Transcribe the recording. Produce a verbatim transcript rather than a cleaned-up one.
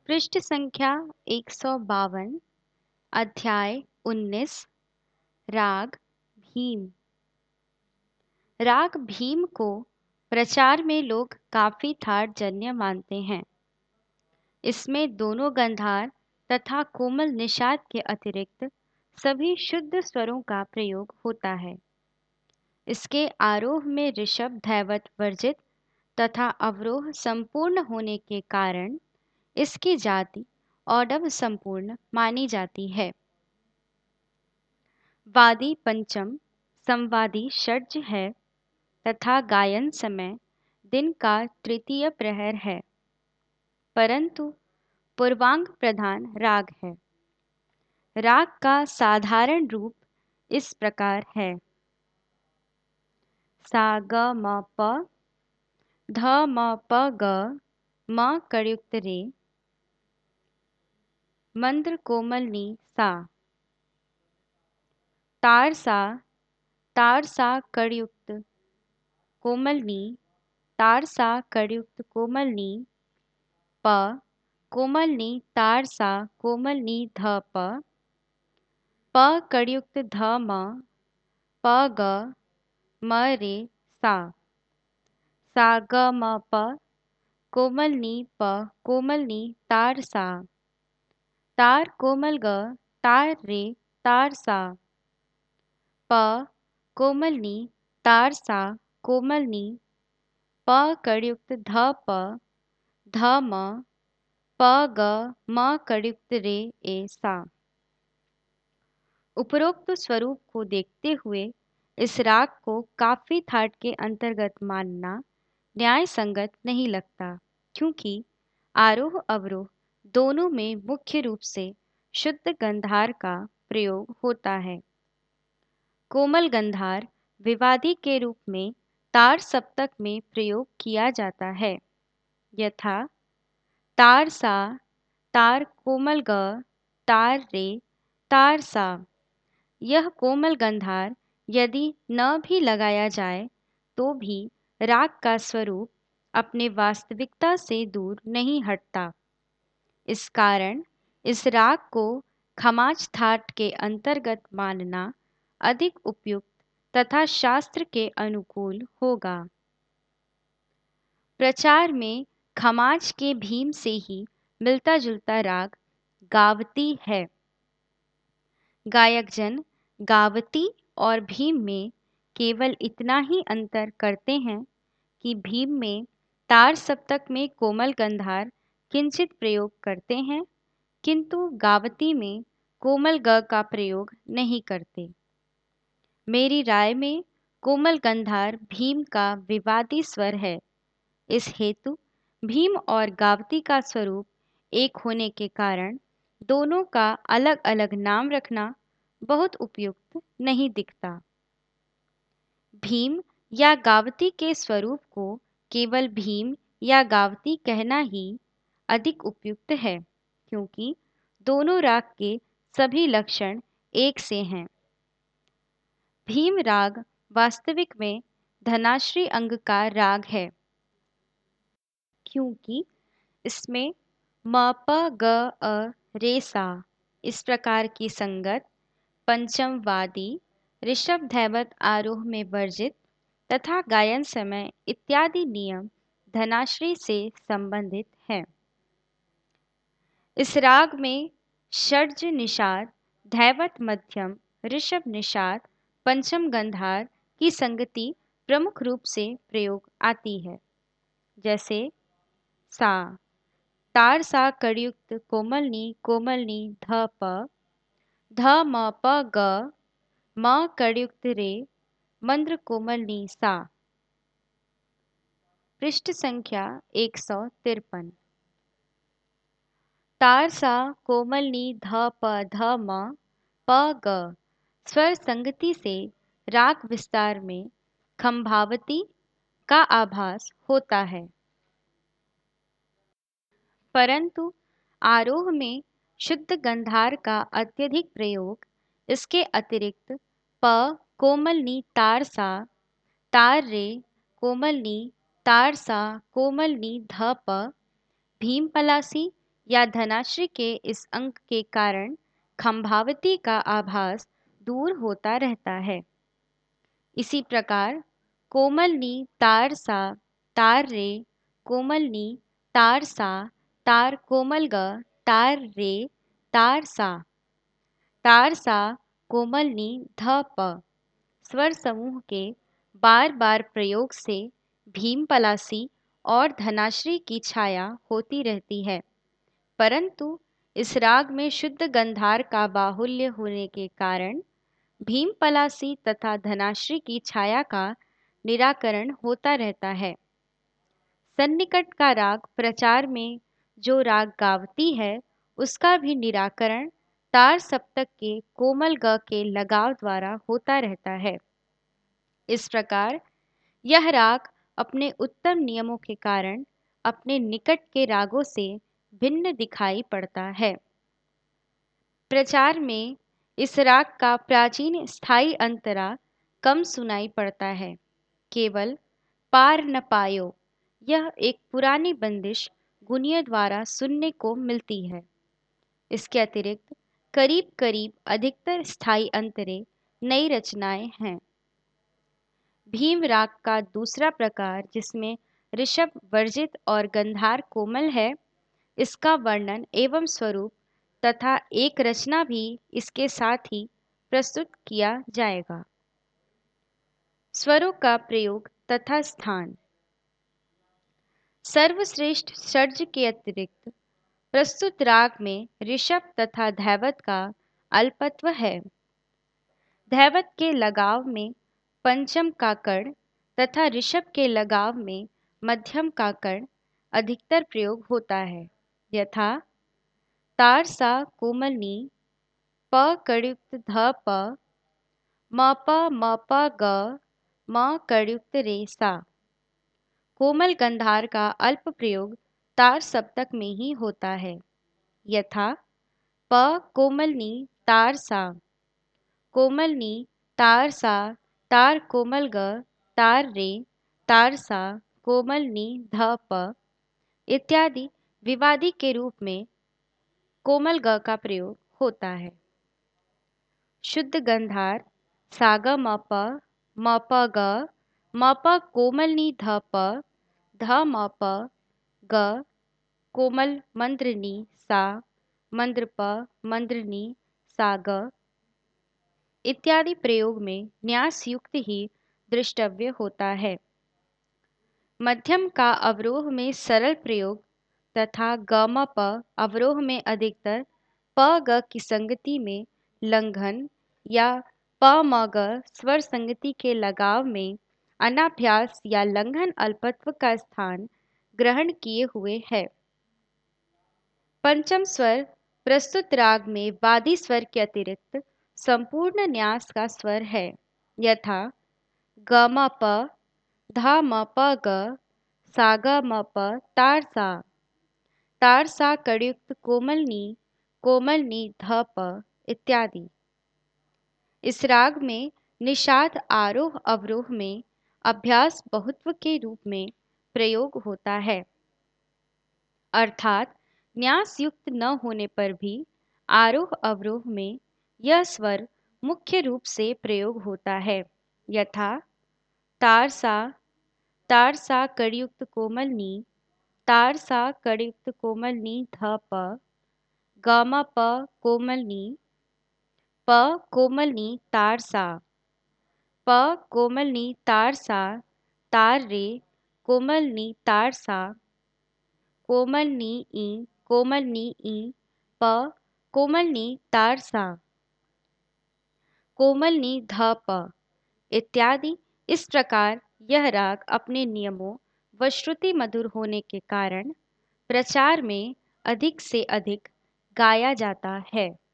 पृष्ठ संख्या एक सौ बावन। अध्याय उन्नीस। राग भीम। राग भीम को प्रचार में लोग काफी ठाट जन्य मानते हैं। इसमें दोनों गंधार तथा कोमल निषाद के अतिरिक्त सभी शुद्ध स्वरों का प्रयोग होता है। इसके आरोह में ऋषभ धैवत वर्जित तथा अवरोह संपूर्ण होने के कारण इसकी जाति औडव संपूर्ण मानी जाती है। वादी पंचम संवादी षड्ज है तथा गायन समय दिन का तृतीय प्रहर है, परंतु पूर्वांग प्रधान राग है। राग का साधारण रूप इस प्रकार है: सा ग म प, ध म प ग, म कड़युक्त रे, मंद्र कोमल नी सा, तार सा, तार सा कड़युक्त कोमल नी, तार सा कड़युक्त कोमल नी, प कोमल नी तार सा कोमल नी ध प, प कड़युक्त ध म, प ग म रे सा, सा ग म प कोमल नी प कोमल नी तार सा, तार कोमल ग तार रे तार सा, प कोमल नी तार सा कोमल नी, प कड़युक्त ध प ध म, प ग म कड़युक्त रे ए सा। उपरोक्त स्वरूप को देखते हुए इस राग को काफी ठाट के अंतर्गत मानना न्याय संगत नहीं लगता, क्योंकि आरोह अवरोह दोनों में मुख्य रूप से शुद्ध गंधार का प्रयोग होता है। कोमल गंधार विवादी के रूप में तार सप्तक में प्रयोग किया जाता है, यथा तार सा, तार कोमल ग, तार रे, तार सा। यह कोमल गंधार यदि न भी लगाया जाए तो भी राग का स्वरूप अपने वास्तविकता से दूर नहीं हटता। इस कारण इस राग को खमाज ठाट के अंतर्गत मानना अधिक उपयुक्त तथा शास्त्र के अनुकूल होगा। प्रचार में खमाज के भीम से ही मिलता जुलता राग गावती है। गायकजन गावती और भीम में केवल इतना ही अंतर करते हैं कि भीम में तार सप्तक में कोमल गंधार किंचित प्रयोग करते हैं, किंतु गावती में कोमल ग का प्रयोग नहीं करते। मेरी राय में कोमल गंधार भीम का विवादी स्वर है। इस हेतु भीम और गावती का स्वरूप एक होने के कारण दोनों का अलग अलग नाम रखना बहुत उपयुक्त नहीं दिखता। भीम या गावती के स्वरूप को केवल भीम या गावती कहना ही अधिक उपयुक्त है, क्योंकि दोनों राग के सभी लक्षण एक से हैं। भीम राग वास्तविक में धनाश्री अंग का राग है, क्योंकि इसमें म प ग अ रे सा इस प्रकार की संगत पंचम वादी ऋषभ धैवत आरोह में वर्जित तथा गायन समय इत्यादि नियम धनाश्री से संबंधित है। इस राग में षड्ज निषाद, धैवत मध्यम, ऋषभ निषाद, पंचम गंधार की संगति प्रमुख रूप से प्रयोग आती है, जैसे सा, तार सा कड़युक्त कोमल नी कोमल नी ध प, ध म प ग, म कड़युक्त रे, मंद्र कोमल नी सा। पृष्ठ संख्या एक सौ तिरपन। तार सा कोमल नी ध प ध म, प ग स्वर संगति से राग विस्तार में खंभावती का आभास होता है, परंतु आरोह में शुद्ध गंधार का अत्यधिक प्रयोग इसके अतिरिक्त प कोमल नी तार सा, तार रे कोमल नी तार सा कोमल नी ध प, भीम पलासी या धनाश्री के इस अंक के कारण खंभावती का आभास दूर होता रहता है। इसी प्रकार कोमलनी तार सा तार रे, कोमलनी तार सा तार कोमल ग तार रे तार सा, तार सा कोमलनी ध प स्वर समूह के बार बार प्रयोग से भीम पलासी और धनाश्री की छाया होती रहती है, परंतु इस राग में शुद्ध गंधार का बाहुल्य होने के कारण भीम पलासी तथा धनाश्री की छाया का निराकरण होता रहता है। सन्निकट का राग प्रचार में जो राग गावती है उसका भी निराकरण तार सप्तक के कोमल ग के लगाव द्वारा होता रहता है। इस प्रकार यह राग अपने उत्तम नियमों के कारण अपने निकट के रागों से भिन्न दिखाई पड़ता है। प्रचार में इस राग का प्राचीन स्थायी अंतरा कम सुनाई पड़ता है। केवल पार न पायो यह एक पुरानी बंदिश गुनिया द्वारा सुनने को मिलती है। इसके अतिरिक्त करीब करीब अधिकतर स्थायी अंतरे नई रचनाएं हैं। भीम राग का दूसरा प्रकार जिसमें ऋषभ वर्जित और गंधार कोमल है, इसका वर्णन एवं स्वरूप तथा एक रचना भी इसके साथ ही प्रस्तुत किया जाएगा। स्वरों का प्रयोग तथा स्थान। सर्वश्रेष्ठ षड्ज के अतिरिक्त प्रस्तुत राग में ऋषभ तथा धैवत का अल्पत्व है। धैवत के लगाव में पंचम का कर्ण तथा ऋषभ के लगाव में मध्यम का कर्ण अधिकतर प्रयोग होता है, यथा तार सा कोमलनी प कड़युक्त ध प म प म प ग म कड़युक्त रे सा। कोमल गंधार का अल्प प्रयोग तार सप्तक में ही होता है, यथा प कोमलनी तार सा, कोमलनी तार सा तार कोमल ग तार रे तार सा कोमलनी ध प इत्यादि विवादी के रूप में कोमल ग का प्रयोग होता है। शुद्ध गंधार साग म प म प ग म प कोमलनी ध प ध म प ग कोमल मंद्रनी सा मंद्र प मंद्रनी सा ग इत्यादि प्रयोग में न्यास युक्त ही दृष्टव्य होता है। मध्यम का अवरोह में सरल प्रयोग तथा ग म प अवरोह में अधिकतर प ग की संगति में लंघन या प म ग स्वर संगति के लगाव में अनाभ्यास या लंघन अल्पत्व का स्थान ग्रहण किए हुए है। पंचम स्वर प्रस्तुत राग में वादी स्वर के अतिरिक्त संपूर्ण न्यास का स्वर है, यथा ग म प धा म प ग सा ग म प तार सा, तार सा कड़युक्त कोमलनी कोमलनी ध प इत्यादि। इस राग में निषाद आरोह अवरोह में अभ्यास बहुत्व के रूप में प्रयोग होता है, अर्थात न्यास युक्त न होने पर भी आरोह अवरोह में यह स्वर मुख्य रूप से प्रयोग होता है, यथा तार सा तार सा कड़युक्त कोमलनी तार सा कड़युक्त कोमलनी ध प ग म प कोमलनी प कोमलनी तार सा, प कोमलनी तार सा तार रे कोमलनी तार सा, कोमलनी ई कोमलनी ई प कोमलनी तार सा, कोमलनी ध प इत्यादि। इस प्रकार यह राग अपने नियमों व श्रुति मधुर होने के कारण प्रचार में अधिक से अधिक गाया जाता है।